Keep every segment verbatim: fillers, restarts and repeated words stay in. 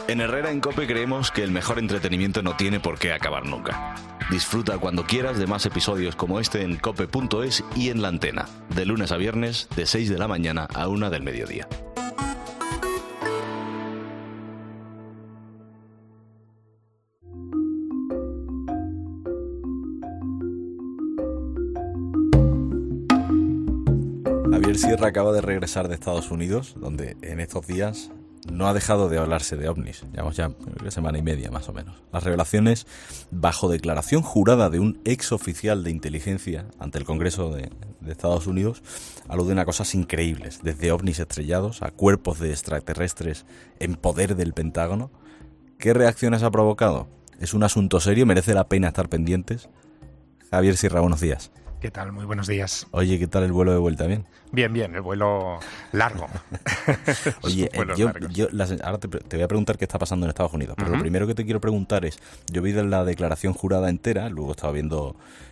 En Herrera en COPE creemos que el mejor entretenimiento no tiene por qué acabar nunca. Disfruta cuando quieras de más episodios como este en cope punto es y en La Antena, de lunes a viernes, de seis de la mañana a una del mediodía. Javier Sierra acaba de regresar de Estados Unidos, donde en estos días no ha dejado de hablarse de ovnis. Llevamos ya una semana y media más o menos. Las revelaciones, bajo declaración jurada de un ex oficial de inteligencia ante el Congreso de, de Estados Unidos, aluden a cosas increíbles, desde ovnis estrellados a cuerpos de extraterrestres en poder del Pentágono. ¿Qué reacciones ha provocado? ¿Es un asunto serio? ¿Merece la pena estar pendientes? Javier Sierra, buenos días. ¿Qué tal? Muy buenos días. Oye, ¿qué tal el vuelo de vuelta? ¿Bien? Bien, bien, el vuelo largo. Oye, eh, yo, yo las, ahora te, te voy a preguntar qué está pasando en Estados Unidos, pero uh-huh. Lo primero que te quiero preguntar es, yo vi la declaración jurada entera, luego estaba viendo,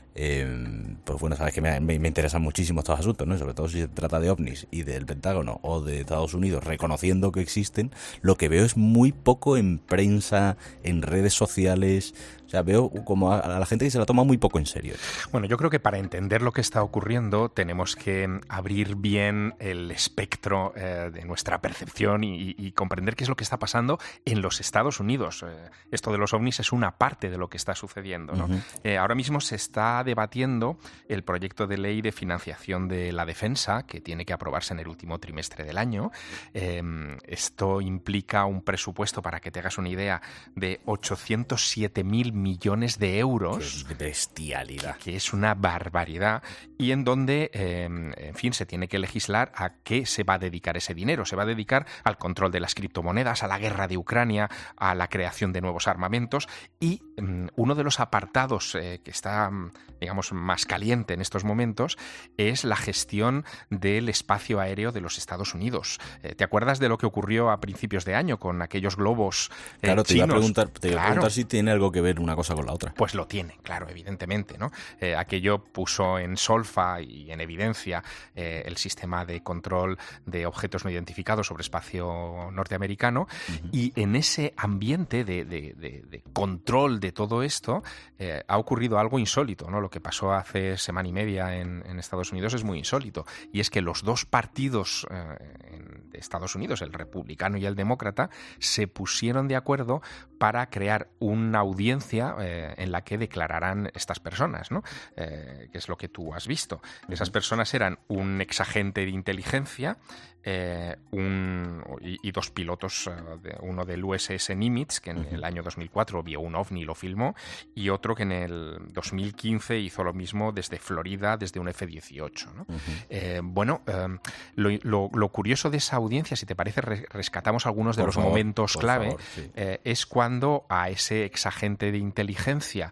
eh, pues bueno, sabes que me, me, me interesan muchísimo estos asuntos, ¿no? Sobre todo si se trata de ovnis y del Pentágono o de Estados Unidos reconociendo que existen, lo que veo es muy poco en prensa, en redes sociales. O sea, veo como a la gente que se la toma muy poco en serio. Bueno, yo creo que para entender lo que está ocurriendo tenemos que abrir bien el espectro eh, de nuestra percepción y, y comprender qué es lo que está pasando en los Estados Unidos. Eh, esto de los ovnis es una parte de lo que está sucediendo, ¿no? Uh-huh. Eh, ahora mismo se está debatiendo el proyecto de ley de financiación de la defensa, que tiene que aprobarse en el último trimestre del año. Eh, esto implica un presupuesto, para que te hagas una idea, de ochocientos siete mil millones de euros. ¡Qué bestialidad! Que, que es una barbaridad. Y en donde, eh, en fin, se tiene que legislar a qué se va a dedicar ese dinero. Se va a dedicar al control de las criptomonedas, a la guerra de Ucrania, a la creación de nuevos armamentos. Y um, uno de los apartados eh, que está, digamos, más caliente en estos momentos es la gestión del espacio aéreo de los Estados Unidos. Eh, ¿Te acuerdas de lo que ocurrió a principios de año con aquellos globos eh, claro, te chinos? Iba a preguntar, te iba a claro. preguntar si tiene algo que ver una cosa con la otra. Pues lo tiene, claro, evidentemente, ¿no? Eh, aquello puso en solfa y en evidencia eh, el sistema de control de objetos no identificados sobre espacio norteamericano. Uh-huh. Y en ese ambiente de, de, de, de control de todo esto eh, ha ocurrido algo insólito, ¿no? Lo que pasó hace semana y media en, en Estados Unidos es muy insólito, y es que los dos partidos eh, de Estados Unidos, el republicano y el demócrata, se pusieron de acuerdo para crear una audiencia eh, en la que declararán estas personas, ¿no? Eh, que es lo que tú has visto. Esas personas eran un exagente de inteligencia eh, un, y, y dos pilotos, uh, de, uno del U S S Nimitz, que en uh-huh. el año dos mil cuatro vio un ovni y lo filmó, y otro que en el dos mil quince hizo lo mismo desde Florida, desde un F dieciocho, ¿no? Uh-huh. eh, bueno, eh, lo, lo, lo curioso de esa audiencia, si te parece, re- rescatamos algunos de por los favor, momentos clave, favor, sí. eh, es cuando a ese exagente de inteligencia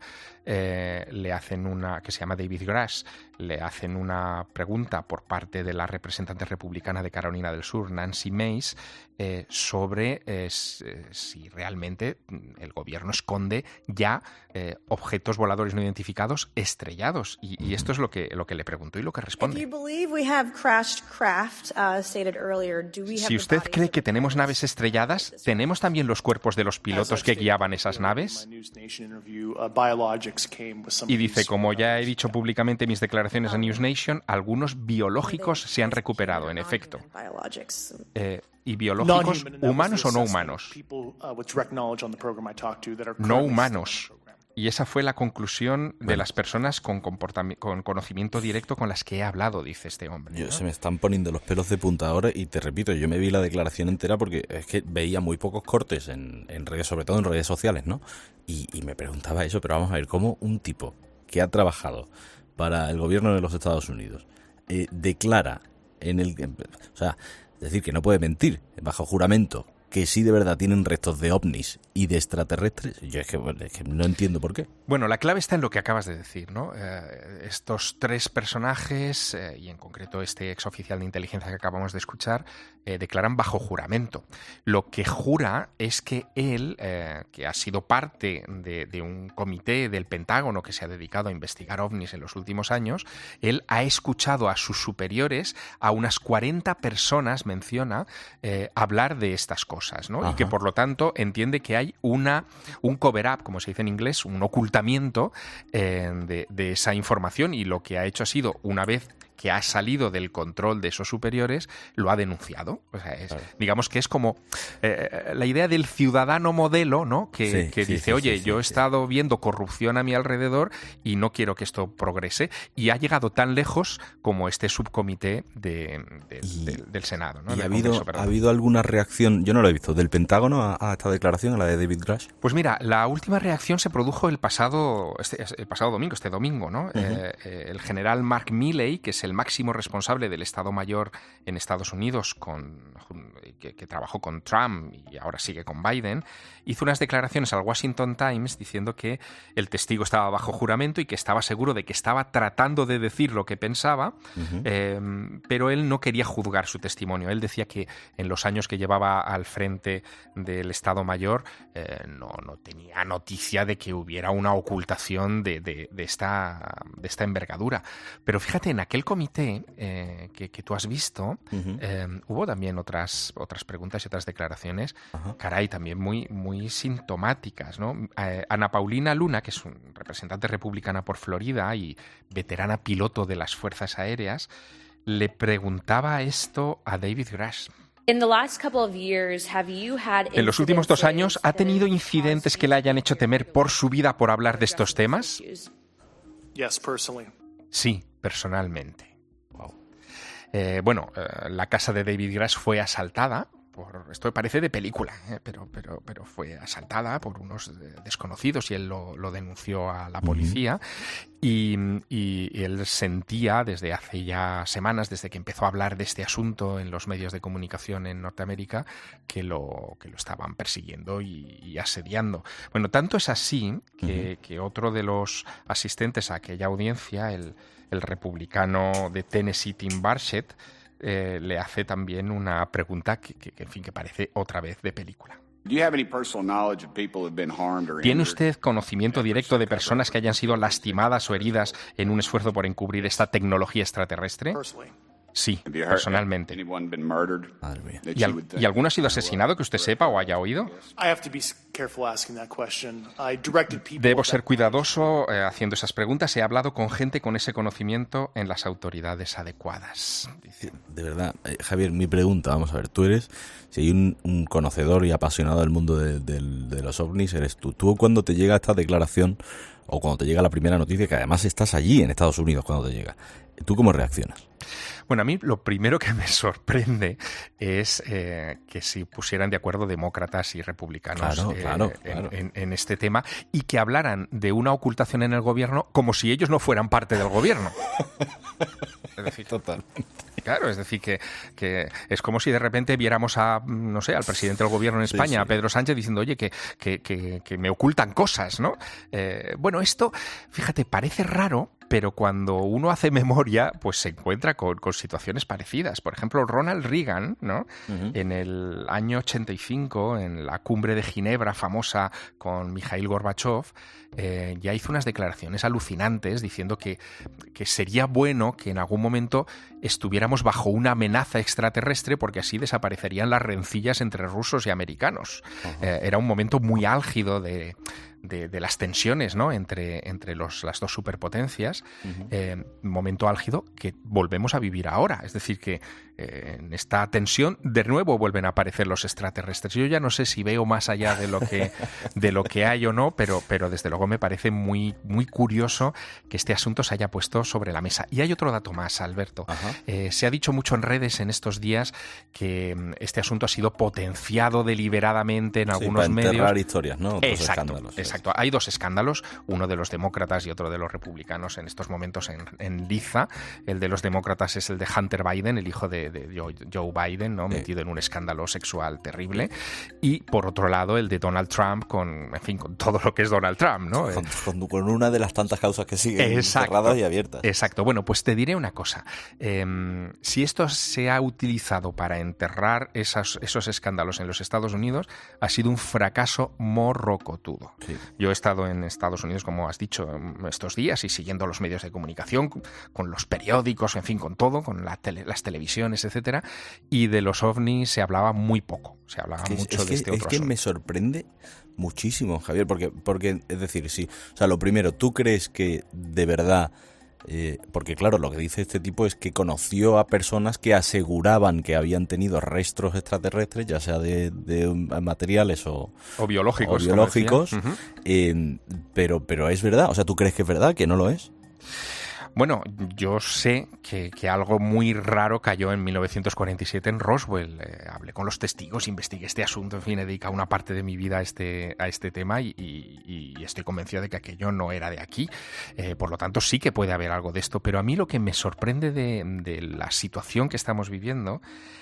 Eh, le hacen una, que se llama David Grass, le hacen una pregunta por parte de la representante republicana de Carolina del Sur, Nancy Mace, eh, sobre eh, si realmente el gobierno esconde ya eh, objetos voladores no identificados estrellados. Y, y esto es lo que, lo que le preguntó y lo que responde. Si usted cree que tenemos naves estrelladas, ¿tenemos también los cuerpos de los pilotos que guiaban esas naves? Y dice, como ya he dicho públicamente en mis declaraciones a News Nation, algunos biológicos se han recuperado, en efecto. Eh, ¿Y biológicos humanos o no humanos? No humanos. Y esa fue la conclusión de bueno. las personas con, comportami- con conocimiento directo con las que he hablado, dice este hombre, yo, ¿no? Se me están poniendo los pelos de punta ahora y te repito, yo me vi la declaración entera porque es que veía muy pocos cortes en, en redes, sobre todo en redes sociales, ¿no? Y, y me preguntaba eso, pero vamos a ver, ¿cómo un tipo que ha trabajado para el gobierno de los Estados Unidos eh, declara en el... O sea, es decir, que no puede mentir bajo juramento que sí de verdad tienen restos de ovnis y de extraterrestres? Yo es que, bueno, es que no entiendo por qué. Bueno, la clave está en lo que acabas de decir, ¿no? Eh, estos tres personajes, eh, y en concreto este exoficial de inteligencia que acabamos de escuchar, eh, declaran bajo juramento. Lo que jura es que él, eh, que ha sido parte de, de un comité del Pentágono que se ha dedicado a investigar ovnis en los últimos años, él ha escuchado a sus superiores, a unas cuarenta personas, menciona, eh, hablar de estas cosas. cosas, ¿no? Ajá. Y que por lo tanto entiende que hay una un cover-up, como se dice en inglés, un ocultamiento eh, de, de esa información, y lo que ha hecho ha sido, una vez que ha salido del control de esos superiores, lo ha denunciado. O sea, es, claro. digamos que es como eh, la idea del ciudadano modelo, ¿no? Que, sí, que sí, dice, sí, oye, sí, yo sí, he sí. estado viendo corrupción a mi alrededor y no quiero que esto progrese. Y ha llegado tan lejos como este subcomité de, de, y, de, del Senado, ¿no? ¿Y del ha habido, Congreso, ha habido alguna reacción, yo no lo he visto, del Pentágono a, a esta declaración, a la de David Grush? Pues mira, la última reacción se produjo el pasado, este, el pasado domingo, este domingo, ¿no? Uh-huh. eh, el general Mark Milley, que es el máximo responsable del Estado Mayor en Estados Unidos, con, que, que trabajó con Trump y ahora sigue con Biden, hizo unas declaraciones al Washington Times diciendo que el testigo estaba bajo juramento y que estaba seguro de que estaba tratando de decir lo que pensaba, uh-huh. eh, pero él no quería juzgar su testimonio. Él decía que en los años que llevaba al frente del Estado Mayor eh, no, no tenía noticia de que hubiera una ocultación de, de, de, esta, de esta envergadura. Pero fíjate, en aquel comité eh, que, que tú has visto, uh-huh. eh, hubo también otras, otras preguntas y otras declaraciones, uh-huh. caray, también muy, muy sintomáticas, ¿no? Eh, Ana Paulina Luna, que es un representante republicana por Florida y veterana piloto de las Fuerzas Aéreas, le preguntaba esto a David Grush. En los últimos dos años, ¿ha tenido incidentes que le hayan hecho temer por su vida por hablar de estos temas? Sí, personalmente. Wow. Eh, bueno, eh, la casa de David Grush fue asaltada. Por, esto parece de película, ¿eh? pero, pero, pero fue asaltada por unos desconocidos y él lo, lo denunció a la policía. Uh-huh. y, y, y él sentía desde hace ya semanas, desde que empezó a hablar de este asunto en los medios de comunicación en Norteamérica, que lo, que lo estaban persiguiendo y, y asediando. Bueno, tanto es así que, uh-huh. que otro de los asistentes a aquella audiencia, el, el republicano de Tennessee, Tim Burchett, Eh, le hace también una pregunta que, que, que, en fin, que parece otra vez de película. ¿Tiene usted conocimiento directo de personas que hayan sido lastimadas o heridas en un esfuerzo por encubrir esta tecnología extraterrestre? Sí, personalmente. ¿Y, al, ¿Y alguno ha sido asesinado que usted sepa o haya oído? Debo ser cuidadoso eh, haciendo esas preguntas. He hablado con gente con ese conocimiento en las autoridades adecuadas. Dice. De verdad, eh, Javier, mi pregunta, vamos a ver, tú eres, si hay un, un conocedor y apasionado del mundo de, de, de los ovnis, eres tú. Tú cuando te llega esta declaración o cuando te llega la primera noticia, que además estás allí en Estados Unidos cuando te llega, ¿tú cómo reaccionas? Bueno, a mí lo primero que me sorprende es eh, que se pusieran de acuerdo demócratas y republicanos claro, eh, claro, en, claro. En, en este tema y que hablaran de una ocultación en el gobierno como si ellos no fueran parte del gobierno. Es decir, totalmente. Claro, es decir, que, que es como si de repente viéramos a, no sé, al presidente del gobierno en España, sí, sí. a Pedro Sánchez, diciendo, oye, que, que, que, que me ocultan cosas, ¿no? Eh, bueno, esto, fíjate, parece raro, pero cuando uno hace memoria, pues se encuentra con, con situaciones parecidas. Por ejemplo, Ronald Reagan, ¿no? Uh-huh. En el año ochenta y cinco, en la cumbre de Ginebra famosa con Mikhail Gorbachev, eh, ya hizo unas declaraciones alucinantes diciendo que, que sería bueno que en algún momento estuviéramos bajo una amenaza extraterrestre porque así desaparecerían las rencillas entre rusos y americanos. Uh-huh. Eh, era un momento muy álgido de... De, de las tensiones, ¿no? entre, entre los, las dos superpotencias, uh-huh. eh, momento álgido que volvemos a vivir ahora. Es decir, que eh, en esta tensión de nuevo vuelven a aparecer los extraterrestres. Yo ya no sé si veo más allá de lo que, de lo que hay o no, pero, pero desde luego me parece muy, muy curioso que este asunto se haya puesto sobre la mesa. Y hay otro dato más, Alberto. Uh-huh. Eh, se ha dicho mucho en redes en estos días que este asunto ha sido potenciado deliberadamente en sí, algunos para medios. Enterrar historias, ¿no? Otros Exacto, escándalos. Exacto. Exacto, hay dos escándalos, uno de los demócratas y otro de los republicanos en estos momentos en, en liza. El de los demócratas es el de Hunter Biden, el hijo de, de Joe, Joe Biden, ¿no? Sí. Metido en un escándalo sexual terrible. Y por otro lado el de Donald Trump con, en fin, con todo lo que es Donald Trump, ¿no? Con, con, con una de las tantas causas que siguen exacto, cerradas y abiertas. Exacto. Bueno, pues te diré una cosa. Eh, si esto se ha utilizado para enterrar esas, esos escándalos en los Estados Unidos, ha sido un fracaso morrocotudo. Sí. Yo he estado en Estados Unidos, como has dicho, estos días y siguiendo los medios de comunicación, con los periódicos, en fin, con todo, con la tele, las televisiones, etcétera, y de los ovnis se hablaba muy poco, se hablaba es, mucho es de que, este es otro que asunto. Me sorprende muchísimo, Javier, porque, porque, es decir, sí, o sea, lo primero, ¿tú crees que de verdad... Eh, porque claro, lo que dice este tipo es que conoció a personas que aseguraban que habían tenido restos extraterrestres, ya sea de, de materiales o, o biológicos, o biológicos uh-huh. eh, pero, pero es verdad, o sea, ¿tú crees que es verdad, que no lo es? Bueno, yo sé que, que algo muy raro cayó en mil novecientos cuarenta y siete en Roswell. Eh, hablé con los testigos, investigué este asunto, en fin, he dedicado una parte de mi vida a este, a este tema y, y, y estoy convencido de que aquello no era de aquí. Eh, por lo tanto, sí que puede haber algo de esto. Pero a mí lo que me sorprende de, de la situación que estamos viviendo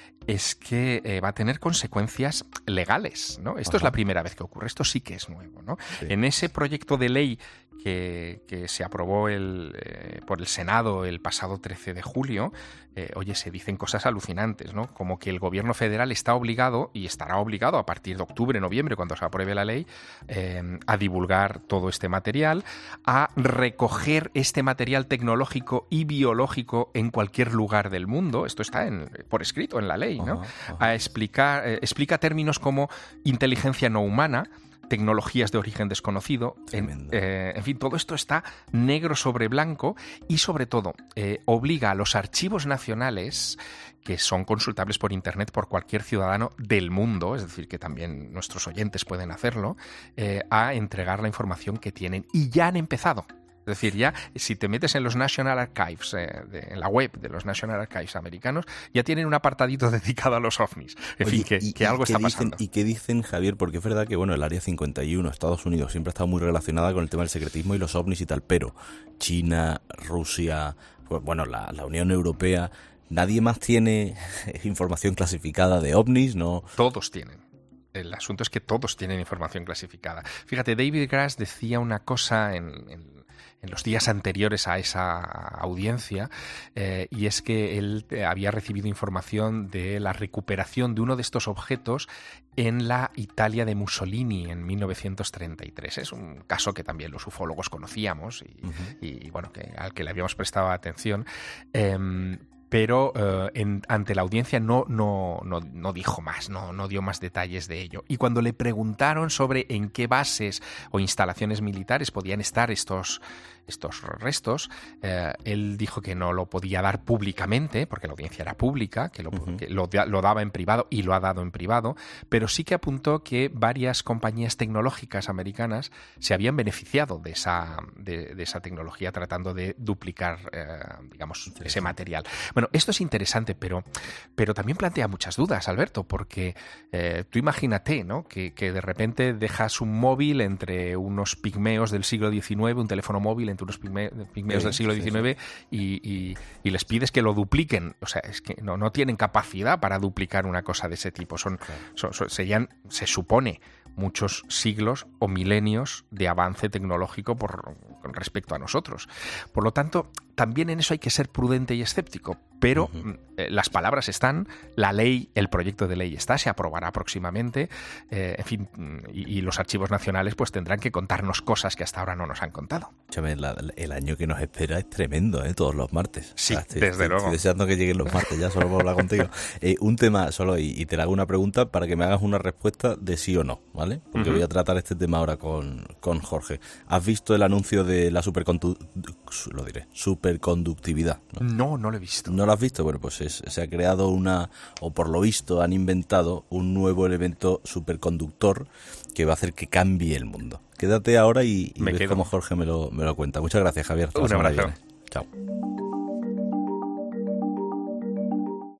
es que eh, va a tener consecuencias legales, ¿no? Esto Ajá. es la primera vez que ocurre, esto sí que es nuevo, ¿no? Sí. En ese proyecto de ley que, que se aprobó el, eh, por el Senado el pasado trece de julio, eh, oye, se dicen cosas alucinantes, ¿no? Como que el gobierno federal está obligado, y estará obligado a partir de octubre, noviembre, cuando se apruebe la ley, eh, a divulgar todo este material, a recoger este material tecnológico y biológico en cualquier lugar del mundo, esto está en, por escrito en la ley, ¿no? Ajá, ajá. A explicar, eh, explica términos como inteligencia no humana, tecnologías de origen desconocido, en, eh, en fin, todo esto está negro sobre blanco y sobre todo eh, obliga a los archivos nacionales, que son consultables por internet por cualquier ciudadano del mundo, es decir, que también nuestros oyentes pueden hacerlo, eh, a entregar la información que tienen y ya han empezado. Es decir, ya si te metes en los National Archives, eh, de, en la web de los National Archives americanos, ya tienen un apartadito dedicado a los ovnis. En Oye, fin, que, y, que algo y está dicen, pasando. ¿Y qué dicen, Javier? Porque es verdad que bueno, el Área cincuenta y uno, Estados Unidos, siempre ha estado muy relacionada con el tema del secretismo y los ovnis y tal, pero China, Rusia, pues, bueno, la, la Unión Europea, ¿nadie más tiene información clasificada de ovnis? ¿No? Todos tienen. El asunto es que todos tienen información clasificada. Fíjate, David Grass decía una cosa en, en, en los días anteriores a esa audiencia, eh, y es que él había recibido información de la recuperación de uno de estos objetos en la Italia de Mussolini en mil novecientos treinta y tres. Es un caso que también los ufólogos conocíamos y, uh-huh. y bueno, que, al que le habíamos prestado atención. Eh, pero eh, en, ante la audiencia no, no, no, no dijo más, no, no dio más detalles de ello. Y cuando le preguntaron sobre en qué bases o instalaciones militares podían estar estos, estos restos, eh, él dijo que no lo podía dar públicamente, porque la audiencia era pública, que, lo, uh-huh. que lo, lo daba en privado y lo ha dado en privado, pero sí que apuntó que varias compañías tecnológicas americanas se habían beneficiado de esa, de, de esa tecnología tratando de duplicar, eh, digamos, sí, ese sí. material. Bueno, esto es interesante, pero, pero también plantea muchas dudas, Alberto, porque eh, tú imagínate, ¿no? Que, que de repente dejas un móvil entre unos pigmeos del siglo diecinueve, un teléfono móvil entre unos pigme, pigmeos sí, del siglo diecinueve sí, sí. Y, y, y les pides que lo dupliquen. O sea, es que no, no tienen capacidad para duplicar una cosa de ese tipo. Son, claro. son, son serían, se supone, muchos siglos o milenios de avance tecnológico por, con respecto a nosotros. Por lo tanto, también en eso hay que ser prudente y escéptico, pero uh-huh. eh, las palabras están, la ley, el proyecto de ley está, se aprobará próximamente, eh, en fin, y, y los archivos nacionales pues tendrán que contarnos cosas que hasta ahora no nos han contado. Chame, la, el año que nos espera es tremendo, ¿eh? Todos los martes. Sí, o sea, estoy, desde estoy, luego. Estoy deseando que lleguen los martes ya, solo por hablar contigo. Eh, un tema solo, y, y te hago una pregunta para que me hagas una respuesta de sí o no, ¿vale? Porque uh-huh. voy a tratar este tema ahora con, con Jorge. ¿Has visto el anuncio de la supercondu- lo diré, superconductividad? ¿no? no, no lo he visto. ¿No lo has visto? Bueno, pues es, se ha creado una, o por lo visto han inventado un nuevo elemento superconductor que va a hacer que cambie el mundo. Quédate ahora y, y ves cómo Jorge me lo, me lo cuenta. Muchas gracias, Javier. Un abrazo. Chao.